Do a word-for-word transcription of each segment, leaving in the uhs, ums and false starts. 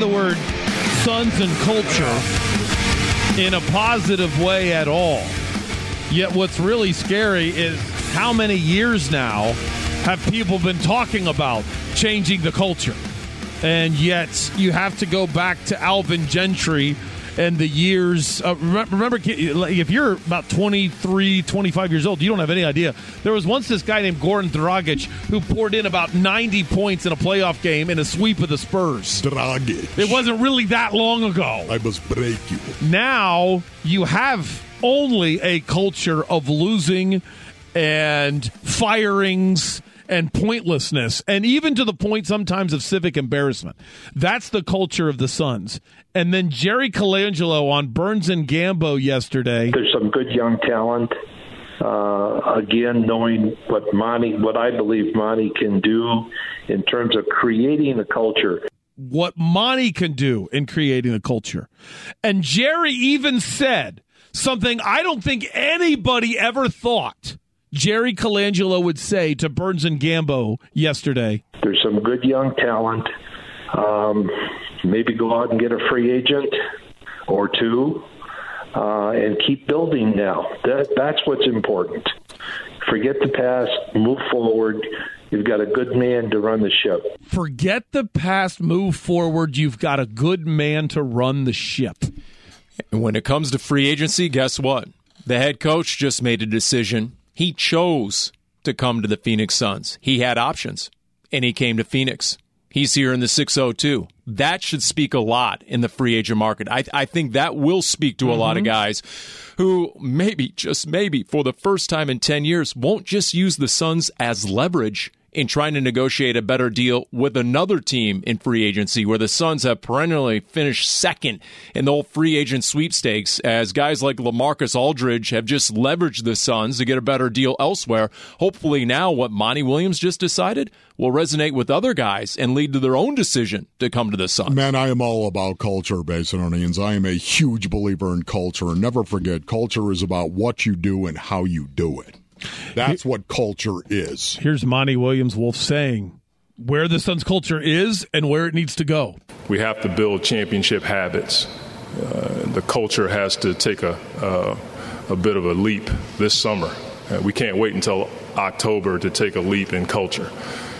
the word Suns and culture in a positive way at all. Yet what's really scary is how many years now have people been talking about changing the culture? And yet you have to go back to Alvin Gentry and the years. Uh, remember, if you're about twenty-three, twenty-five years old, you don't have any idea. There was once this guy named Goran Dragic who poured in about ninety points in a playoff game in a sweep of the Spurs. Dragic. It wasn't really that long ago. I must break you. Now you have only a culture of losing and firings and pointlessness, and even to the point sometimes of civic embarrassment. That's the culture of the Suns. And then Jerry Colangelo on Burns and Gambo yesterday. There's some good young talent. Uh, again, knowing what Monty, what I believe Monty can do in terms of creating a culture. What Monty can do in creating a culture. And Jerry even said something I don't think anybody ever thought Jerry Colangelo would say to Burns and Gambo yesterday. There's some good young talent. Um, maybe go out and get a free agent or two uh, and keep building now. That, that's what's important. Forget the past, move forward. You've got a good man to run the ship. Forget the past, move forward. You've got a good man to run the ship. And when it comes to free agency, guess what? The head coach just made a decision. He chose to come to the Phoenix Suns. He had options, and he came to Phoenix. He's here in the six oh two. That should speak a lot in the free agent market. I, I think that will speak to a mm-hmm. lot of guys who maybe, just maybe, for the first time in ten years, won't just use the Suns as leverage in trying to negotiate a better deal with another team in free agency, where the Suns have perennially finished second in the whole free agent sweepstakes, as guys like LaMarcus Aldridge have just leveraged the Suns to get a better deal elsewhere. Hopefully now what Monty Williams just decided will resonate with other guys and lead to their own decision to come to the Suns. Man, I am all about culture, Basinonians. I am a huge believer in culture. And never forget, culture is about what you do and how you do it. That's what culture is. Here's Monty Williams Wolf saying where the Suns culture is and where it needs to go. We have to build championship habits. Uh, the culture has to take a, uh, a bit of a leap this summer. Uh, we can't wait until October to take a leap in culture.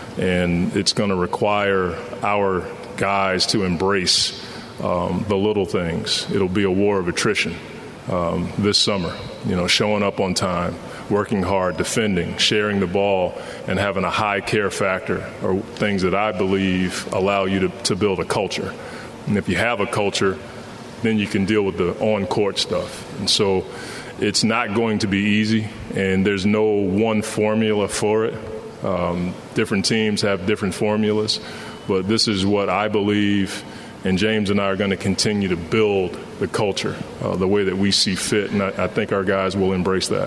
And it's going to require our guys to embrace um, the little things. It'll be a war of attrition um, this summer, you know, showing up on time, working hard, defending, sharing the ball, and having a high care factor are things that I believe allow you to, to build a culture. And if you have a culture, then you can deal with the on-court stuff. And so it's not going to be easy, and there's no one formula for it. Um, different teams have different formulas, but this is what I believe, and James and I are going to continue to build the culture uh, the way that we see fit, and I, I think our guys will embrace that.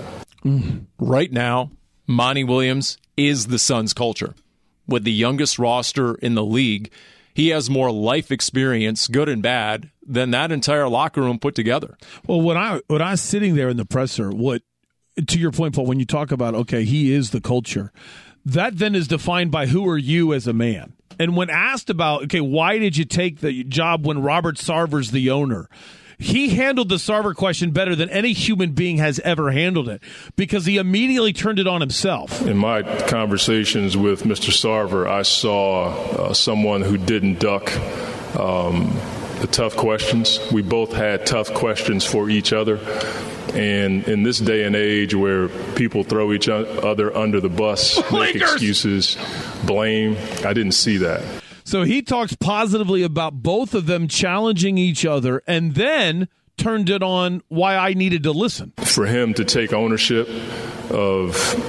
Right now, Monty Williams is the Suns culture. With the youngest roster in the league, he has more life experience, good and bad, than that entire locker room put together. Well, when I when I was sitting there in the presser, what to your point, Paul, when you talk about, okay, he is the culture, that then is defined by who are you as a man. And when asked about, okay, why did you take the job when Robert Sarver's the owner? He handled the Sarver question better than any human being has ever handled it, because he immediately turned it on himself. In my conversations with Mister Sarver, I saw uh, someone who didn't duck um, the tough questions. We both had tough questions for each other. And in this day and age where people throw each other under the bus, make excuses, blame, I didn't see that. So he talks positively about both of them challenging each other, and then turned it on why I needed to listen. For him to take ownership of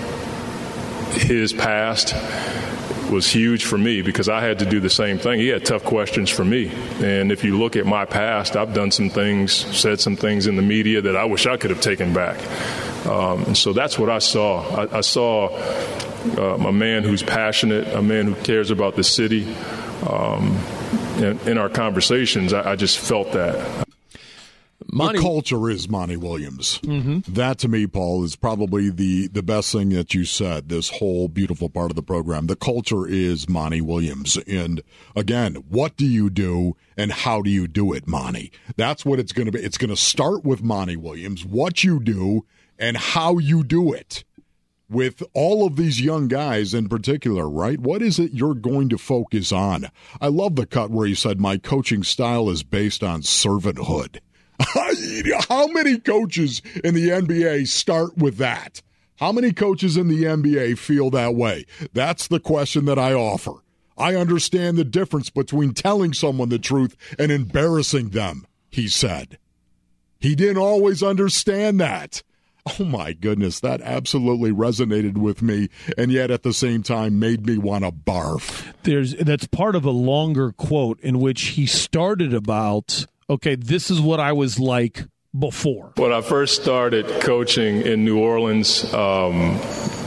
his past was huge for me, because I had to do the same thing. He had tough questions for me. And if you look at my past, I've done some things, said some things in the media that I wish I could have taken back. Um, and so that's what I saw. I, I saw um, a man who's passionate, a man who cares about the city. Um, in, in our conversations, I, I just felt that. Monty, the culture is Monty Williams. Mm-hmm. That, to me, Paul, is probably the, the best thing that you said, this whole beautiful part of the program. The culture is Monty Williams. And, again, what do you do and how do you do it, Monty? That's what it's going to be. It's going to start with Monty Williams, what you do and how you do it. With all of these young guys in particular, right? What is it you're going to focus on? I love the cut where he said, my coaching style is based on servanthood. How many coaches in the N B A start with that? How many coaches in the N B A feel that way? That's the question that I offer. I understand the difference between telling someone the truth and embarrassing them, he said. He didn't always understand that. Oh, my goodness, that absolutely resonated with me, and yet at the same time made me want to barf. There's that's part of a longer quote in which he started about, okay, this is what I was like before. When I first started coaching in New Orleans, um,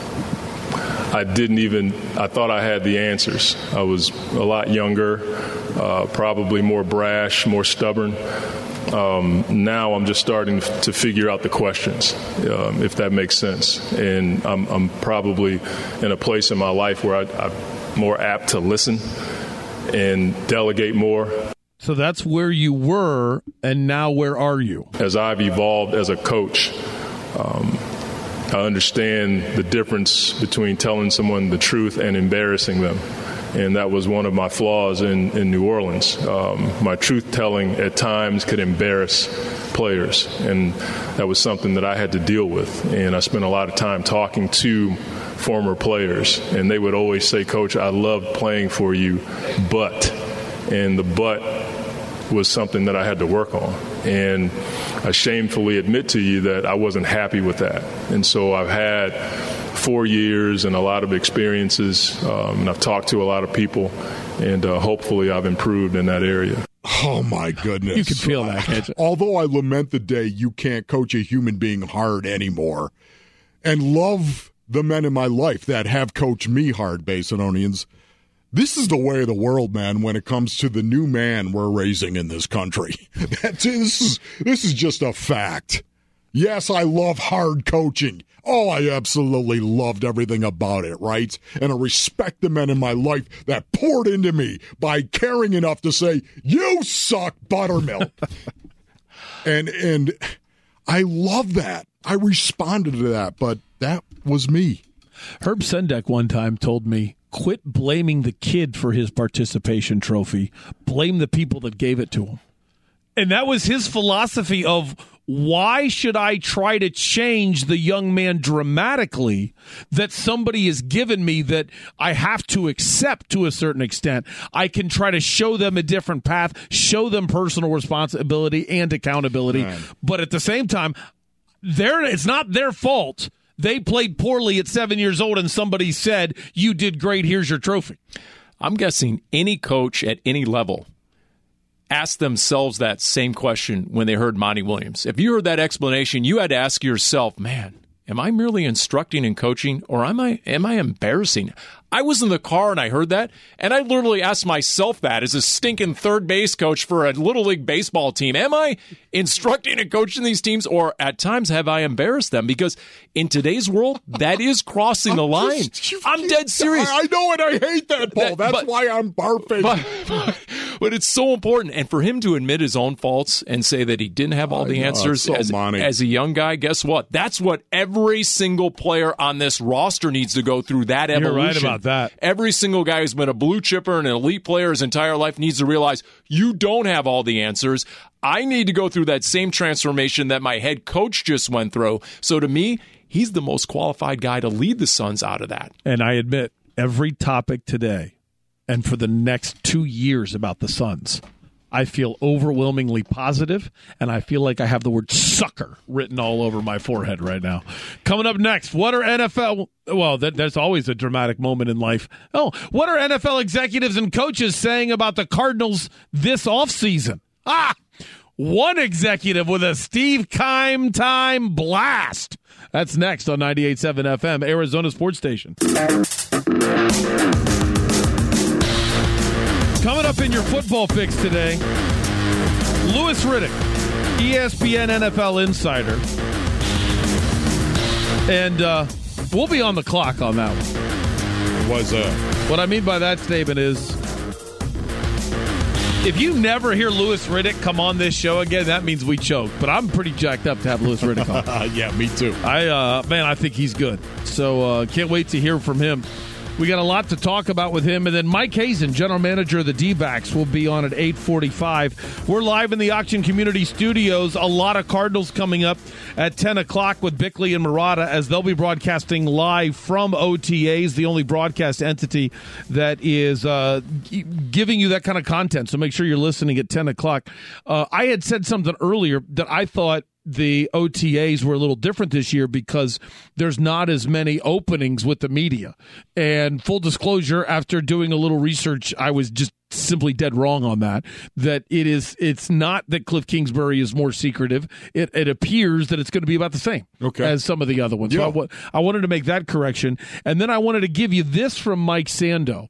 I didn't even, I thought I had the answers. I was a lot younger, uh, probably more brash, more stubborn. Um, now I'm just starting to figure out the questions, um, if that makes sense. And I'm, I'm probably in a place in my life where I, I'm more apt to listen and delegate more. So that's where you were, and now where are you? As I've evolved as a coach, um, I understand the difference between telling someone the truth and embarrassing them. And that was one of my flaws in, in New Orleans. Um, my truth-telling at times could embarrass players, and that was something that I had to deal with. And I spent a lot of time talking to former players, and they would always say, Coach, I love playing for you, but, and the but was something that I had to work on. And I shamefully admit to you that I wasn't happy with that. And so I've had four years and a lot of experiences, um, and I've talked to a lot of people, and uh, hopefully I've improved in that area. Oh, my goodness. You can feel that, can't you? Although I lament the day you can't coach a human being hard anymore, and love the men in my life that have coached me hard, Basinonians, this is the way of the world, man, when it comes to the new man we're raising in this country. That's, this is, this is just a fact. Yes, I love hard coaching. Oh, I absolutely loved everything about it, right? And I respect the men in my life that poured into me by caring enough to say, you suck, buttermilk. and and I love that. I responded to that, but that was me. Herb Sendek one time told me, quit blaming the kid for his participation trophy. Blame the people that gave it to him. And that was his philosophy of, why should I try to change the young man dramatically that somebody has given me that I have to accept to a certain extent? I can try to show them a different path, show them personal responsibility and accountability. Man. But at the same time, they're, it's not their fault. They played poorly at seven years old and somebody said, you did great, here's your trophy. I'm guessing any coach at any level asked themselves that same question when they heard Monty Williams. If you heard that explanation, you had to ask yourself, man, am I merely instructing and coaching, or am I am I embarrassing? I was in the car and I heard that, and I literally asked myself that as a stinking third base coach for a Little League baseball team. Am I instructing and coaching these teams, or at times have I embarrassed them? Because in today's world, that is crossing the line. Just, you, I'm dead serious. I know it. I hate that, Paul. That, That's but, why I'm barfing. But, but, but it's so important. And for him to admit his own faults and say that he didn't have all the I answers know, as, as a young guy, guess what? That's what every single player on this roster needs to go through, that evolution. You're right about that. Every single guy who's been a blue chipper and an elite player his entire life needs to realize you don't have all the answers. I need to go through that same transformation that my head coach just went through. So to me, he's the most qualified guy to lead the Suns out of that. And I admit, every topic today and for the next two years about the Suns, I feel overwhelmingly positive, and I feel like I have the word sucker written all over my forehead right now. Coming up next, what are N F L... Well, that, that's always a dramatic moment in life. Oh, what are N F L executives and coaches saying about the Cardinals this offseason? Ah! One executive with a Steve Keim time blast. That's next on ninety-eight point seven F M, Arizona Sports Station. Coming up in your football fix today, Louis Riddick E S P N N F L Insider. And uh, we'll be on the clock on that one. Was uh, What I mean by that statement is, if you never hear Louis Riddick come on this show again, that means we choked. But I'm pretty jacked up to have Louis Riddick on. yeah, me too. I uh, man, I think he's good. So uh, can't wait to hear from him. We got a lot to talk about with him. And then Mike Hazen, general manager of the D-backs, will be on at eight forty-five. We're live in the Auction Community Studios. A lot of Cardinals coming up at ten o'clock with Bickley and Murata, as they'll be broadcasting live from O T As, the only broadcast entity that is uh, giving you that kind of content. So make sure you're listening at ten o'clock. Uh, I had said something earlier that I thought the O T As were a little different this year because there's not as many openings with the media. And full disclosure, after doing a little research, I was just simply dead wrong on that, that it is, it's not that Cliff Kingsbury is more secretive. It, it appears that it's going to be about the same okay. as some of the other ones. Yeah. So I, w- I wanted to make that correction. And then I wanted to give you this from Mike Sando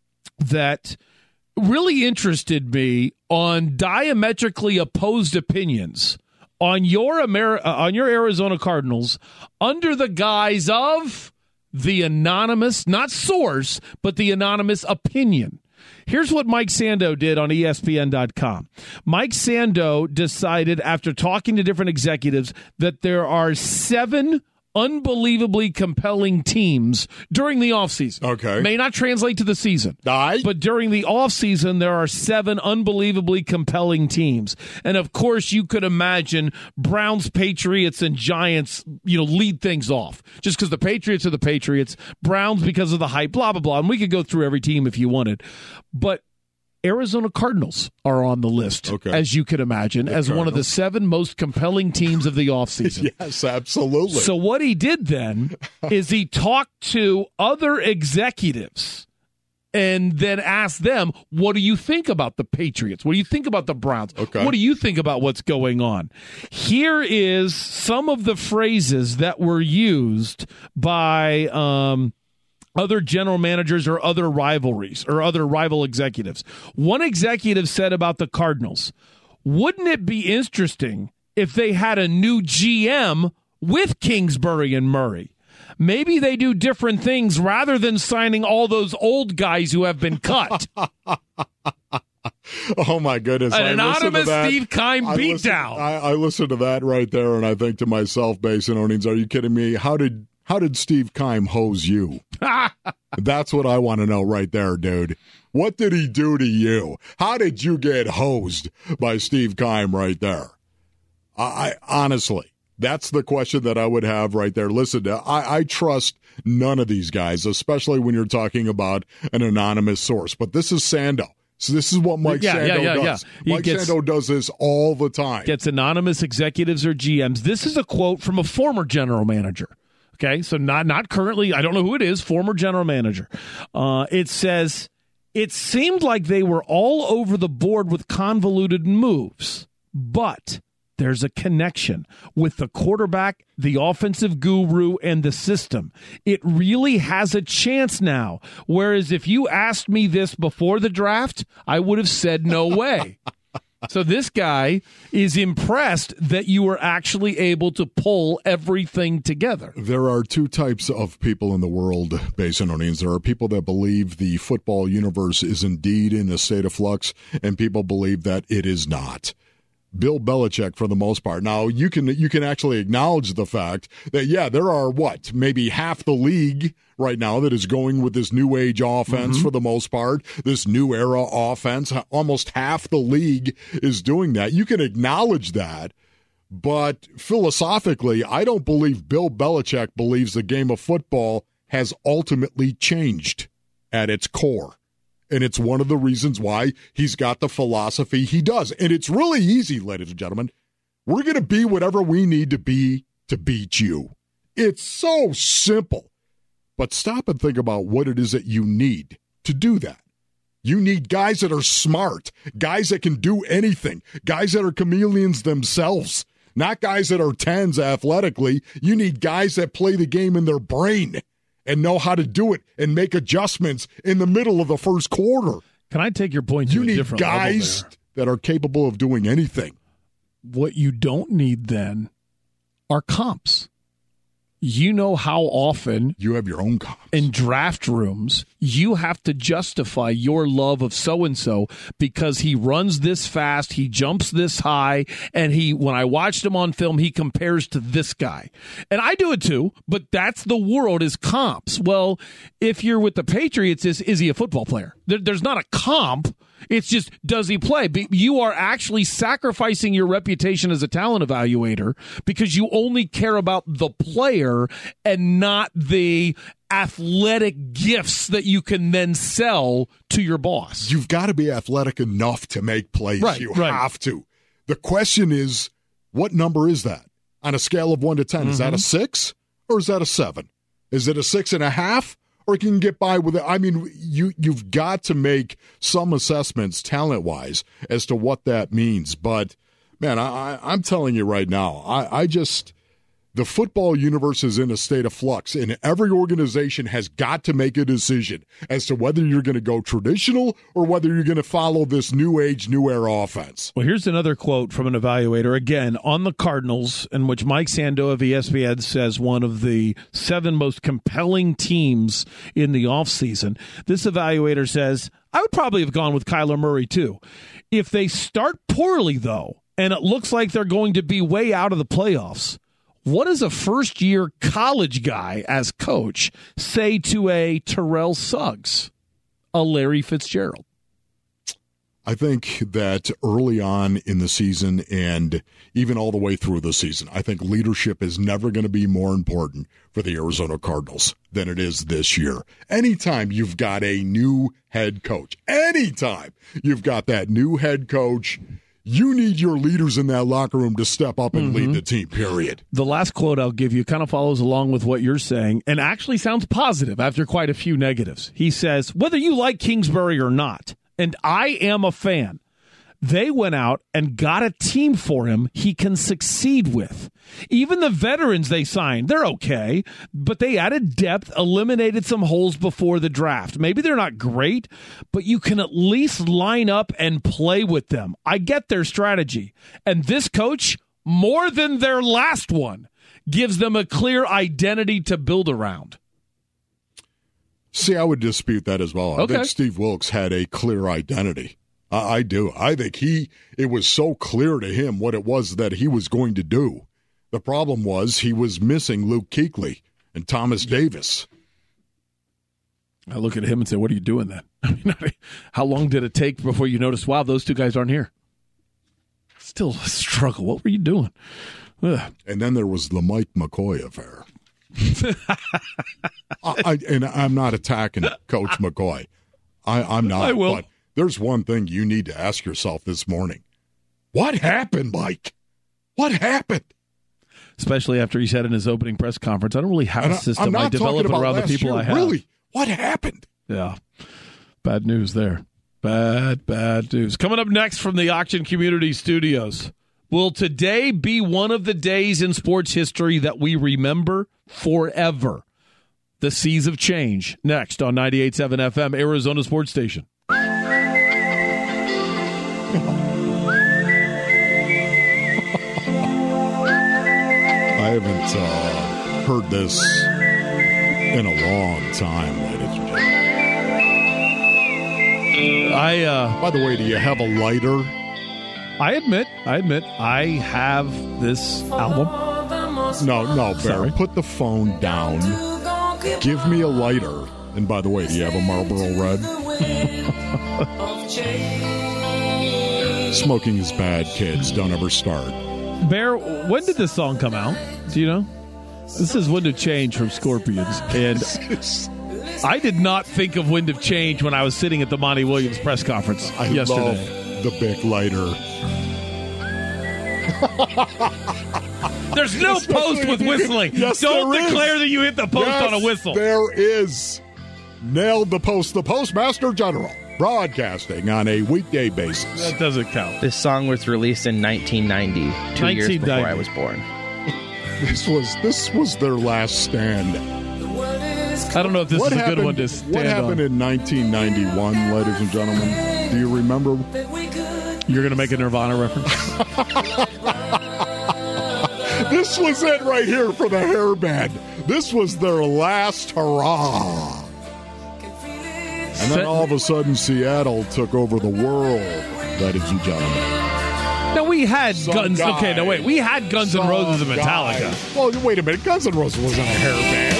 that really interested me on diametrically opposed opinions on your Amer- uh, on your Arizona Cardinals under the guise of the anonymous, not source, but the anonymous opinion. Here's what Mike Sando did on E S P N dot com. Mike Sando decided, after talking to different executives, that there are seven unbelievably compelling teams during the offseason. Okay. May not translate to the season. Aye. But during the offseason, there are seven unbelievably compelling teams. And, of course, you could imagine Browns, Patriots, and Giants, you know, lead things off. Just because the Patriots are the Patriots, Browns because of the hype, blah, blah, blah. And we could go through every team if you wanted. But Arizona Cardinals are on the list, okay. as you can imagine, the as Cardinals. One of the seven most compelling teams of the offseason. Yes, absolutely. So what he did then is he talked to other executives and then asked them, what do you think about the Patriots? What do you think about the Browns? Okay. What do you think about what's going on? Here is some of the phrases that were used by um, other general managers or other rivalries or other rival executives. One executive said about the Cardinals, wouldn't it be interesting if they had a new G M with Kingsbury and Murray? Maybe they do different things rather than signing all those old guys who have been cut. Oh, my goodness. An I anonymous that. Steve Keim I beatdown. Listen, I, I listened to that right there, and I think to myself, Basin Onions, are you kidding me? How did how did Steve Keim hose you? That's what I want to know right there, dude. What did he do to you? How did you get hosed by Steve Keim right there? I, I honestly, that's the question that I would have right there. Listen, I, I trust none of these guys, especially when you're talking about an anonymous source. But this is Sando. So this is what Mike yeah, Sando yeah, yeah, does. Yeah. Mike gets, Sando does this all the time. Gets anonymous executives or G Ms. This is a quote from a former general manager. Okay, so not not currently, I don't know who it is, former general manager. Uh, it says, it seemed like they were all over the board with convoluted moves, but there's a connection with the quarterback, the offensive guru, and the system. It really has a chance now, whereas if you asked me this before the draft, I would have said no way. So this guy is impressed that you were actually able to pull everything together. There are two types of people in the world, Basin Onions. There are people that believe the football universe is indeed in a state of flux, and people believe that it is not. Bill Belichick, for the most part. Now, you can you can actually acknowledge the fact that, yeah, there are, what, maybe half the league right now that is going with this new age offense mm-hmm. for the most part, this new era offense. Almost half the league is doing that. You can acknowledge that, but philosophically, I don't believe Bill Belichick believes the game of football has ultimately changed at its core. And it's one of the reasons why he's got the philosophy he does. And it's really easy, ladies and gentlemen. We're going to be whatever we need to be to beat you. It's so simple. But stop and think about what it is that you need to do that. You need guys that are smart, guys that can do anything, guys that are chameleons themselves, not guys that are tens athletically. You need guys that play the game in their brain and know how to do it and make adjustments in the middle of the first quarter. Can I take your point to you a need different guys level that are capable of doing anything. What you don't need then are comps. You know how often you have your own comps in draft rooms, you have to justify your love of so-and-so because he runs this fast, he jumps this high, and he, when I watched him on film, he compares to this guy. And I do it too, but that's the world is comps. Well, if you're with the Patriots, is, is he a football player? There, there's not a comp. It's just, does he play? You are actually sacrificing your reputation as a talent evaluator because you only care about the player and not the athletic gifts that you can then sell to your boss. You've got to be athletic enough to make plays. Right, you right. have to. The question is, what number is that? On a scale of one to ten, mm-hmm. is that a six or is that a seven? Is it a six and a half? Or you can get by with it. I mean, you, you've got to make some assessments talent-wise as to what that means. But, man, I, I'm telling you right now, I, I just – the football universe is in a state of flux, and every organization has got to make a decision as to whether you're going to go traditional or whether you're going to follow this new age, new era offense. Well, here's another quote from an evaluator, again, on the Cardinals, in which Mike Sando of E S P N says one of the seven most compelling teams in the offseason. This evaluator says, I would probably have gone with Kyler Murray, too. If they start poorly, though, and it looks like they're going to be way out of the playoffs, what does a first-year college guy as coach say to a Terrell Suggs, a Larry Fitzgerald? I think that early on in the season and even all the way through the season, I think leadership is never going to be more important for the Arizona Cardinals than it is this year. Anytime you've got a new head coach, anytime you've got that new head coach, you need your leaders in that locker room to step up and mm-hmm. lead the team, period. The last quote I'll give you kind of follows along with what you're saying and actually sounds positive after quite a few negatives. He says, whether you like Kingsbury or not, and I am a fan, they went out and got a team for him he can succeed with. Even the veterans they signed, they're okay, but they added depth, eliminated some holes before the draft. Maybe they're not great, but you can at least line up and play with them. I get their strategy. And this coach, more than their last one, gives them a clear identity to build around. See, I would dispute that as well. Okay. I think Steve Wilks had a clear identity. I, I do. I think he, it was so clear to him what it was that he was going to do. The problem was he was missing Luke Kuechly and Thomas Davis. I look at him and say, what are you doing then? I mean, how long did it take before you noticed, wow, those two guys aren't here? Still a struggle. What were you doing? Ugh. And then there was the Mike McCoy affair. I, I, and I'm not attacking Coach McCoy. I, I'm not. I will. But there's one thing you need to ask yourself this morning. What happened, Mike? What happened? Especially after he said in his opening press conference, I don't really have and a system. I, I develop it around the people year. I have. Really? What happened? Yeah. Bad news there. Bad, bad news. Coming up next from the Auction Community Studios. Will today be one of the days in sports history that we remember forever? The Seas of Change. Next on ninety-eight point seven F M, Arizona Sports Station. I haven't uh, heard this in a long time, ladies and gentlemen. I, uh, By the way, do you have a lighter? I admit, I admit, I have this album. No, no, Bear. Sorry. Put the phone down. Give me a lighter. And by the way, do you have a Marlboro Red? Smoking is bad, kids. Don't ever start. Bear, when did this song come out? Do you know? This is Wind of Change from Scorpions. And I did not think of Wind of Change when I was sitting at the Monty Williams press conference I yesterday. love the big lighter. There's no post with whistling. Yes, Don't there declare is. that you hit the post Yes, on a whistle. There is. Nailed the post. The Postmaster General. Broadcasting on a weekday basis. That doesn't count. This song was released in nineteen ninety, two years before I was born. This was this was their last stand. I don't know if this what is a happened, good one to stand What happened on. in nineteen ninety-one, ladies and gentlemen? Do you remember? You're going to make a Nirvana reference? This was it right here for the hairband. This was their last hurrah. And then all of a sudden, Seattle took over the world, ladies and gentlemen. Now, we had Some Guns. guy, okay, no, wait. We had Guns N' Roses and Metallica. Guy. Well, wait a minute. Guns N' Roses wasn't a hairband.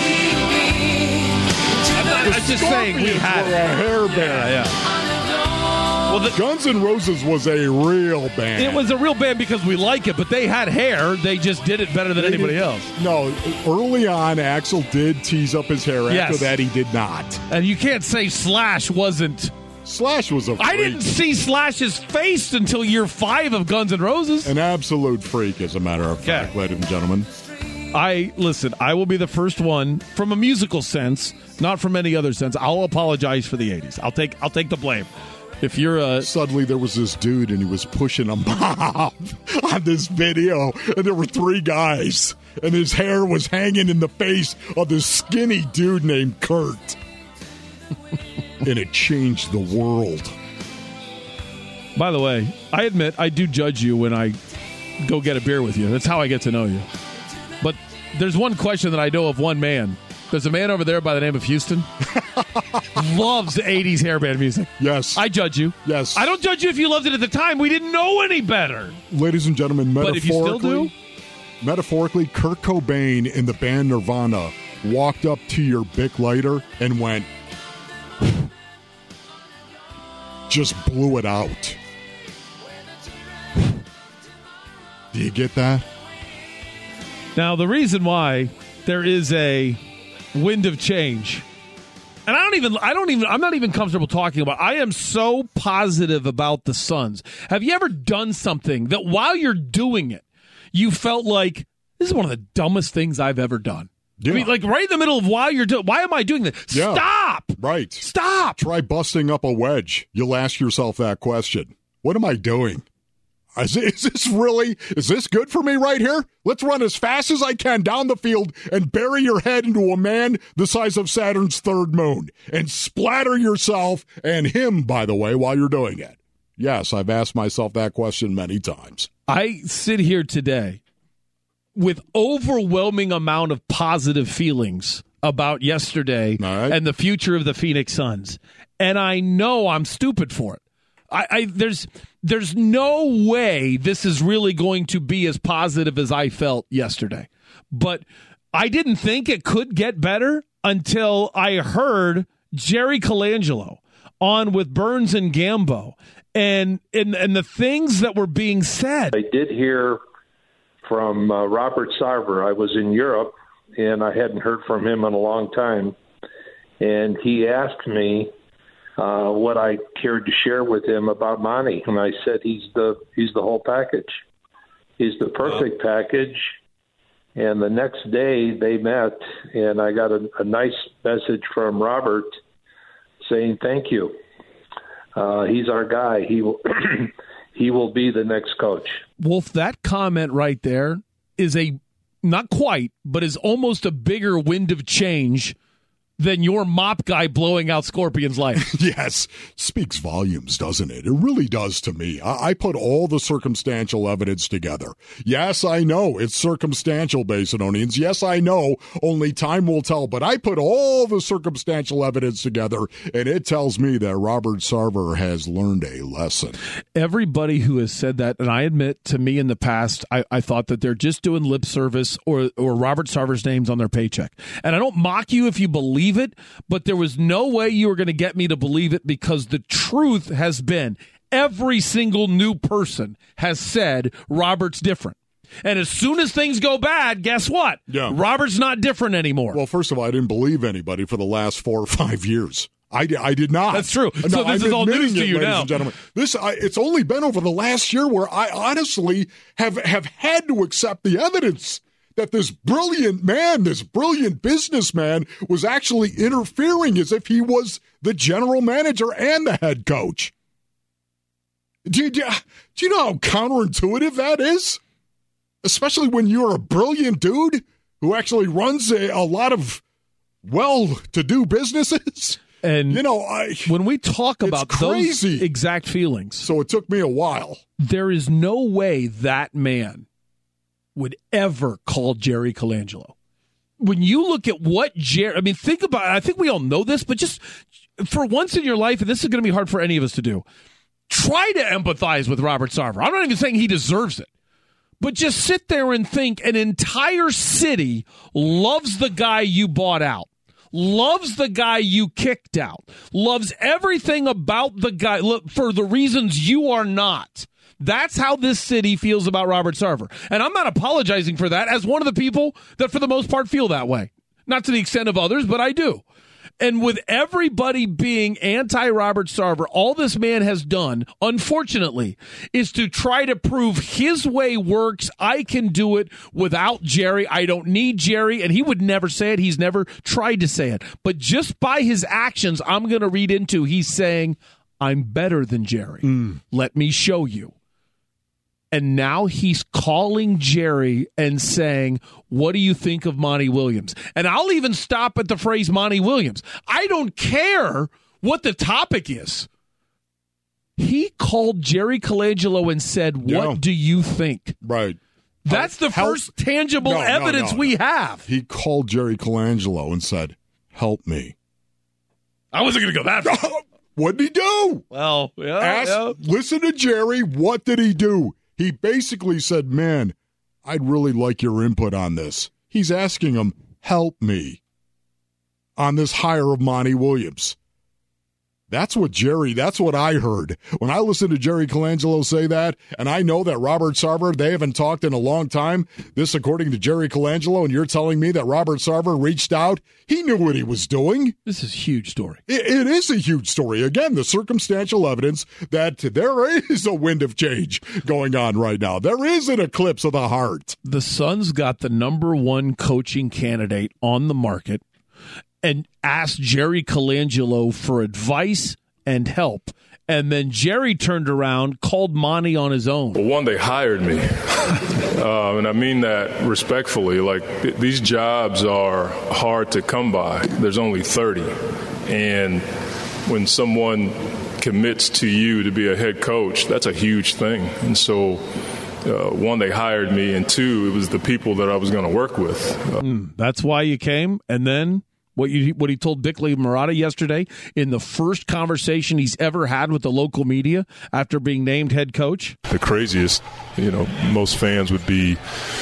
I'm, not, I'm just saying we had were a hairband. Yeah, yeah. Well, the, Guns N' Roses was a real band. It was a real band because we like it, but they had hair. They just did it better than They anybody did- else. No, early on, Axl did tease up his hair. Yes. After that, he did not. And you can't say Slash wasn't. Slash was a freak. I didn't see Slash's face until year five of Guns N' Roses. An absolute freak, as a matter of fact, Yeah. ladies and gentlemen. I listen. I will be the first one from a musical sense, not from any other sense. I'll apologize for the eighties. I'll take. I'll take the blame. If you're a Suddenly, there was this dude, and he was pushing a mom on this video, and there were three guys, and his hair was hanging in the face of this skinny dude named Kurt. And it changed the world. By the way, I admit I do judge you when I go get a beer with you. That's how I get to know you. But there's one question that I know of one man. There's a man over there by the name of Houston. Loves eighties hairband music. Yes. I judge you. Yes. I don't judge you if you loved it at the time. We didn't know any better. Ladies and gentlemen, But if you still metaphorically, do? metaphorically, Kurt Cobain in the band Nirvana walked up to your Bic lighter and went, just blew it out. Do you get that? Now, the reason why there is a wind of change, and I don't even, I don't even, I'm not even comfortable talking about. I am so positive about the Suns. Have you ever done something that while you're doing it, you felt like this is one of the dumbest things I've ever done? Yeah. I mean, like right in the middle of while you're doing, why am I doing this? Yeah. Stop! Right. Stop! Try busting up a wedge. You'll ask yourself that question. What am I doing? Is, is this really, is this good for me right here? Let's run as fast as I can down the field and bury your head into a man the size of Saturn's third moon and splatter yourself and him, by the way, while you're doing it. Yes, I've asked myself that question many times. I sit here today with overwhelming amount of positive feelings about yesterday All right. and the future of the Phoenix Suns. And I know I'm stupid for it. I, I there's there's no way this is really going to be as positive as I felt yesterday. But I didn't think it could get better until I heard Jerry Colangelo on with Burns and Gambo and and, and the things that were being said. I did hear from uh, Robert Sarver. I was in Europe, and I hadn't heard from him in a long time. And he asked me uh, what I cared to share with him about Monty, and I said he's the he's the whole package. He's the perfect package. And the next day they met, and I got a, a nice message from Robert saying thank you. Uh, he's our guy. He will he will be the next coach. Wolf, that comment right there is a, not quite, but is almost a bigger wind of change than your mop guy blowing out Scorpion's life. Yes, speaks volumes, doesn't it? It really does to me. I, I put all the circumstantial evidence together. Yes, I know it's circumstantial, Basinonians. Yes, I know only time will tell, but I put all the circumstantial evidence together, and it tells me that Robert Sarver has learned a lesson. Everybody who has said that, and I admit to me in the past, I, I thought that they're just doing lip service or, or Robert Sarver's name's on their paycheck. And I don't mock you if you believe it, but there was no way you were going to get me to believe it, because the truth has been every single new person has said Robert's different. And as soon as things go bad, guess what? Yeah. Robert's not different anymore. Well, first of all, I didn't believe anybody for the last four or five years. I, I did not. That's true. No, So this I'm is all news admitting to it, you ladies now. and gentlemen. This I, it's only been over the last year where I honestly have have had to accept the evidence that this brilliant man, this brilliant businessman, was actually interfering as if he was the general manager and the head coach. Do you, do you, do you know how counterintuitive that is? Especially when you're a brilliant dude who actually runs a, a lot of well-to-do businesses. And you know, I, when we talk about those crazy. exact feelings, so it took me a while. there is no way that man would ever call Jerry Colangelo. When you look at what Jerry, I mean, think about it. I think we all know this, but just for once in your life, and this is going to be hard for any of us to do, try to empathize with Robert Sarver. I'm not even saying he deserves it, but just sit there and think an entire city loves the guy you bought out, loves the guy you kicked out, loves everything about the guy for the reasons you are not. That's how this city feels about Robert Sarver. And I'm not apologizing for that as one of the people that for the most part feel that way. Not to the extent of others, but I do. And with everybody being anti-Robert Sarver, all this man has done, unfortunately, is to try to prove his way works. I can do it without Jerry. I don't need Jerry. And he would never say it. He's never tried to say it. But just by his actions, I'm going to read into he's saying, I'm better than Jerry. Mm. Let me show you. And now he's calling Jerry and saying, what do you think of Monty Williams? And I'll even stop at the phrase Monty Williams. I don't care what the topic is. He called Jerry Colangelo and said, what yeah. do you think? Right. That's the help. first tangible no, evidence no, no, we no. have. He called Jerry Colangelo and said, help me. I wasn't going to go that far. What did he do? Well, yeah, Ask, yeah. Listen to Jerry. What did he do? He basically said, man, I'd really like your input on this. He's asking him, help me on this hire of Monty Williams. That's what Jerry, that's what I heard. When I listened to Jerry Colangelo say that, and I know that Robert Sarver, they haven't talked in a long time, this according to Jerry Colangelo, and you're telling me that Robert Sarver reached out, he knew what he was doing. This is a huge story. It, it is a huge story. Again, the circumstantial evidence that there is a wind of change going on right now. There is an eclipse of the heart. The Suns got the number one coaching candidate on the market and asked Jerry Colangelo for advice and help. And then Jerry turned around, called Monty on his own. Well, one, they hired me. uh, and I mean that respectfully. Like, th- these jobs are hard to come by. There's only thirty. And when someone commits to you to be a head coach, that's a huge thing. And so, uh, one, they hired me. And two, it was the people that I was going to work with. Uh, mm, that's why you came. And then What you what he told Dick Lee-Murata yesterday in the first conversation he's ever had with the local media after being named head coach? The craziest, you know, most fans would be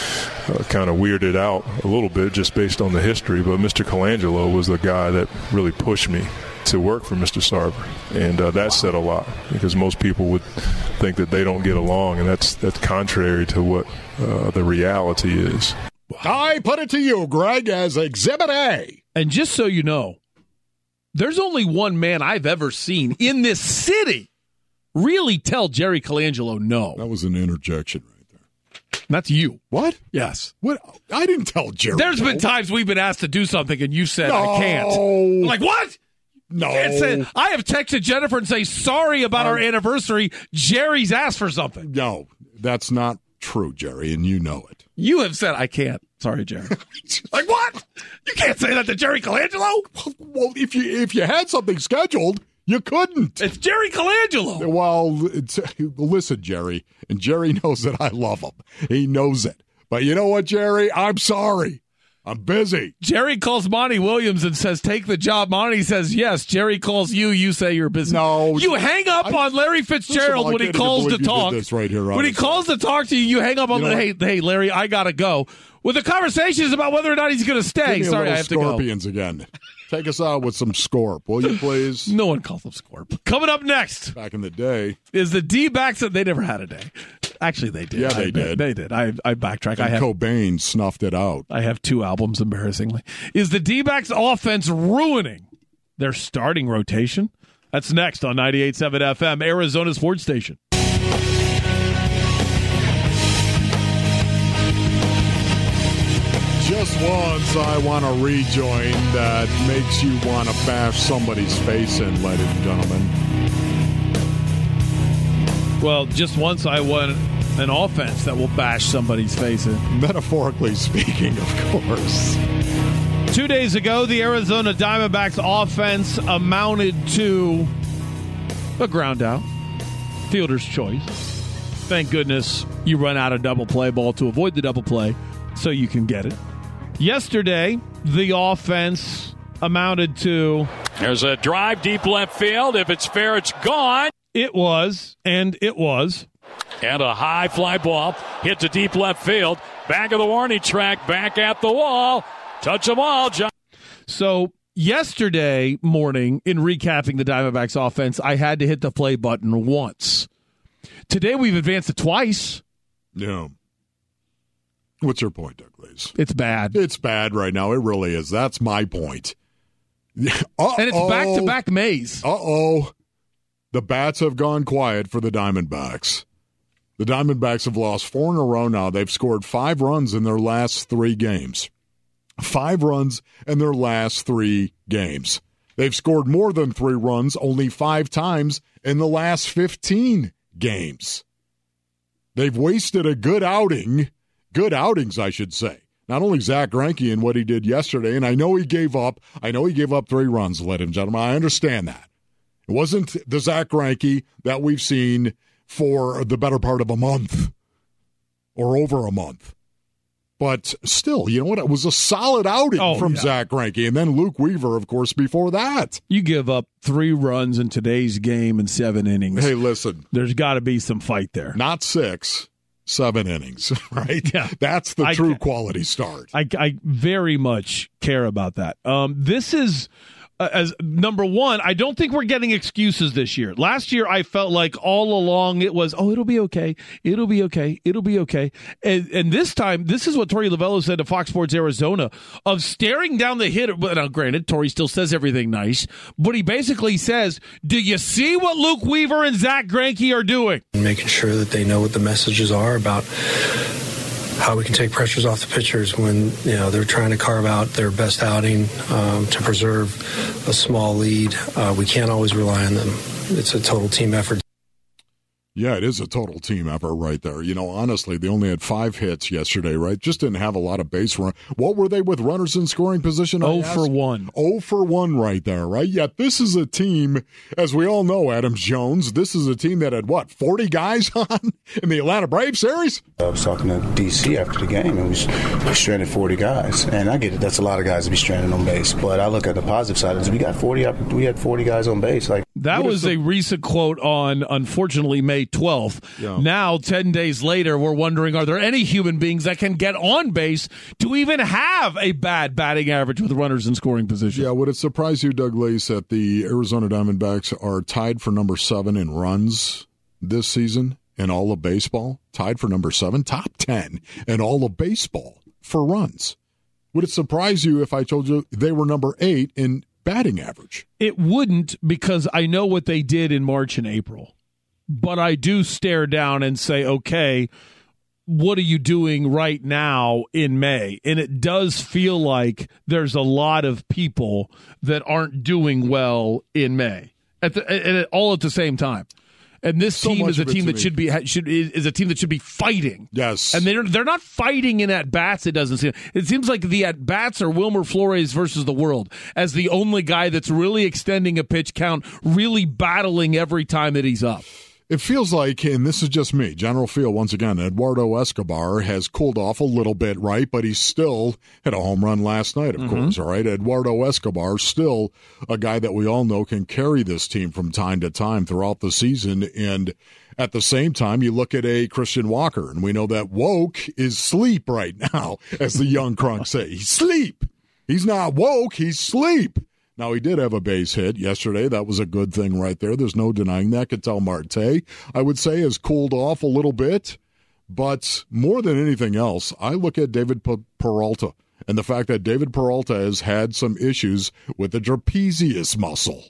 uh, kind of weirded out a little bit just based on the history, but Mister Colangelo was the guy that really pushed me to work for Mister Sarver, and uh, that said a lot because most people would think that they don't get along, and that's that's contrary to what uh, the reality is. I put it to you, Greg, as Exhibit A. And just so you know, there's only one man I've ever seen in this city really tell Jerry Colangelo no. That was an interjection right there. That's you. What? Yes. What? I didn't tell Jerry. There's no. been times we've been asked to do something and you said, no. I can't. I'm like, what? No. Can't say, I have texted Jennifer and say, sorry about um, our anniversary. Jerry's asked for something. No, that's not true, Jerry, and you know it. You have said, I can't. Sorry, Jerry. Like, what? You can't say that to Jerry Colangelo? Well, if you if you had something scheduled, you couldn't. It's Jerry Colangelo. Well, it's, listen, Jerry, and Jerry knows that I love him. He knows it. But you know what, Jerry? I'm sorry. I'm busy. Jerry calls Monty Williams and says, take the job. Monty says, yes. Jerry calls you. You say you're busy. No. You hang up I, on Larry Fitzgerald when he calls to talk. This right here, when he calls to talk to you, you hang up on, you know, hey, hey, Larry, I got to go. Well, the conversation is about whether or not he's going to stay. Give me Sorry, a I have to go. Scorpions again. Take us out with some Scorp, will you, please? No one calls them Scorp. Coming up next. Back in the day. Is the D-backs. They never had a day. Actually, they did. Yeah, they I, did. They did. I, I backtrack. And I have, Cobain snuffed it out. I have two albums, embarrassingly. Is the D-backs offense ruining their starting rotation? That's next on ninety-eight point seven F M, Arizona Sports Station. Just once, I want a rejoin that makes you want to bash somebody's face in, ladies and gentlemen. Well, just once I want an offense that will bash somebody's face in. Metaphorically speaking, of course. Two days ago, the Arizona Diamondbacks offense amounted to a ground out, fielder's choice. Thank goodness you run out of double play ball to avoid the double play so you can get it. Yesterday, the offense amounted to... There's a drive deep left field. If it's fair, it's gone. It was, and it was. And a high fly ball hit to deep left field. Back of the warning track, back at the wall. Touch them all, John. So yesterday morning, in recapping the Diamondbacks offense, I had to hit the play button once. Today we've advanced it twice. Yeah. What's your point, Douglas? It's bad. It's bad right now. It really is. That's my point. Uh-oh. And it's back-to-back Mays. Uh-oh. The bats have gone quiet for the Diamondbacks. The Diamondbacks have lost four in a row now. They've scored five runs in their last three games. Five runs in their last three games. They've scored more than three runs only five times in the last fifteen games. They've wasted a good outing, good outings, I should say. Not only Zach Greinke and what he did yesterday, and I know he gave up, I know he gave up three runs, ladies and gentlemen. I understand that. It wasn't the Zach Greinke that we've seen for the better part of a month or over a month. But still, you know what? It was a solid outing oh, from yeah. Zach Greinke. And then Luke Weaver, of course, before that. You give up three runs in today's game in seven innings. Hey, listen. There's got to be some fight there. Not six, seven innings, right? Yeah. That's the I, true quality start. I, I very much care about that. Um, this is... Uh, as number one, I don't think we're getting excuses this year. Last year, I felt like all along it was, oh, it'll be okay. It'll be okay. It'll be okay. And, and this time, this is what Torey Lovullo said to Fox Sports Arizona of staring down the hitter. Now, granted, Torey still says everything nice, but he basically says, do you see what Luke Weaver and Zach Greinke are doing? Making sure that they know what the messages are about how we can take pressures off the pitchers when, you know, they're trying to carve out their best outing um, to preserve a small lead. Uh, we can't always rely on them. It's a total team effort. Yeah, it is a total team effort right there. You know, honestly, they only had five hits yesterday, right? Just didn't have a lot of base run. What were they with runners in scoring position? Oh for one. Oh for one right there, right? Yet this is a team, as we all know, Adam Jones, this is a team that had, what, forty guys on in the Atlanta Braves series? I was talking to D C after the game, and we, we stranded forty guys. And I get it, that's a lot of guys to be stranded on base. But I look at the positive side, is we got forty, we had forty guys on base. Like That was the- a recent quote on, unfortunately, May twelfth. Yeah. Now, ten days later, we're wondering, are there any human beings that can get on base to even have a bad batting average with runners in scoring position? Yeah, would it surprise you, Doug Lace, that the Arizona Diamondbacks are tied for number seven in runs this season in all of baseball? Tied for number seven, top ten in all of baseball for runs. Would it surprise you if I told you they were number eight in batting average? It wouldn't, because I know what they did in March and April. But I do stare down and say, okay, what are you doing right now in May? And it does feel like there's a lot of people that aren't doing well in May, at the, and all at the same time. And this so team is a team that me. should be should is a team that should be fighting. Yes, and they're they're not fighting in at bats. It doesn't seem. It seems like the at bats are Wilmer Flores versus the world as the only guy that's really extending a pitch count, really battling every time that he's up. It feels like, and this is just me, general feel once again, Eduardo Escobar has cooled off a little bit, right? But he still hit a home run last night, of mm-hmm. course, all right? Eduardo Escobar, still a guy that we all know can carry this team from time to time throughout the season. And at the same time, you look at a Christian Walker, and we know that woke is sleep right now, as the young crunks say. He's sleep. He's not woke, he's sleep. Now, he did have a base hit yesterday. That was a good thing right there. There's no denying that. Ketel Marte, I would say, has cooled off a little bit. But more than anything else, I look at David P- Peralta and the fact that David Peralta has had some issues with the trapezius muscle.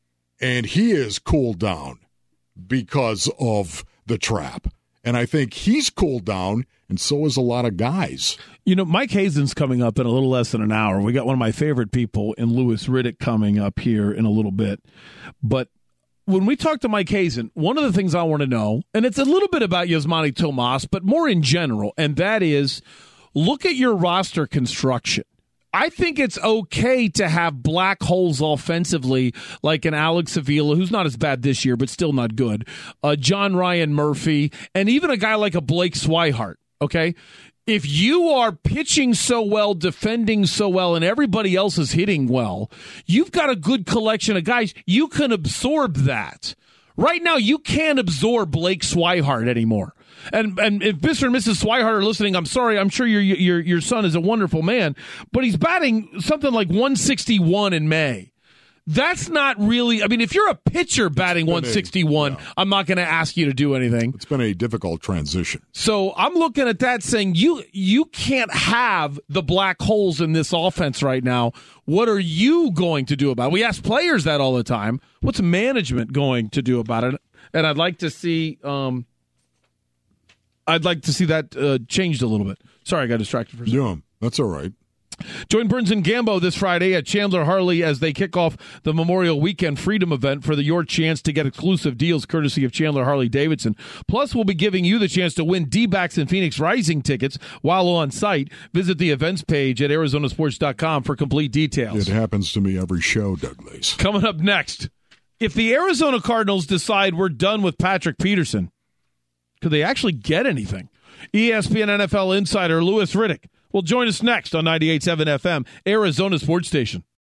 And he is cooled down because of the trap. And I think he's cooled down, and so is a lot of guys. You know, Mike Hazen's coming up in a little less than an hour. We got one of my favorite people in Louis Riddick coming up here in a little bit. But when we talk to Mike Hazen, one of the things I want to know, and it's a little bit about Yasmani Tomas, but more in general, and that is, look at your roster construction. I think it's okay to have black holes offensively, like an Alex Avila, who's not as bad this year, but still not good, uh, John Ryan Murphy, and even a guy like a Blake Swihart, okay? If you are pitching so well, defending so well, and everybody else is hitting well, you've got a good collection of guys. You can absorb that. Right now, you can't absorb Blake Swihart anymore. And and if Mister and Missus Swihart are listening, I'm sorry. I'm sure your your your son is a wonderful man, but he's batting something like one sixty-one in May. That's not really. I mean, if you're a pitcher batting one sixty-one, a, yeah. I'm not going to ask you to do anything. It's been a difficult transition. So I'm looking at that saying you you can't have the black holes in this offense right now. What are you going to do about it? We ask players that all the time. What's management going to do about it? And I'd like to see. Um, I'd like to see that uh, changed a little bit. Sorry, I got distracted for a second. Yeah, that's all right. Join Burns and Gambo this Friday at Chandler Harley as they kick off the Memorial Weekend Freedom event for the, your chance to get exclusive deals courtesy of Chandler Harley-Davidson. Plus, we'll be giving you the chance to win D-backs and Phoenix Rising tickets while on site. Visit the events page at Arizona Sports dot com for complete details. It happens to me every show, Douglas. Coming up next, if the Arizona Cardinals decide we're done with Patrick Peterson, could they actually get anything? E S P N N F L insider Louis Riddick will join us next on ninety-eight point seven F M, Arizona Sports Station.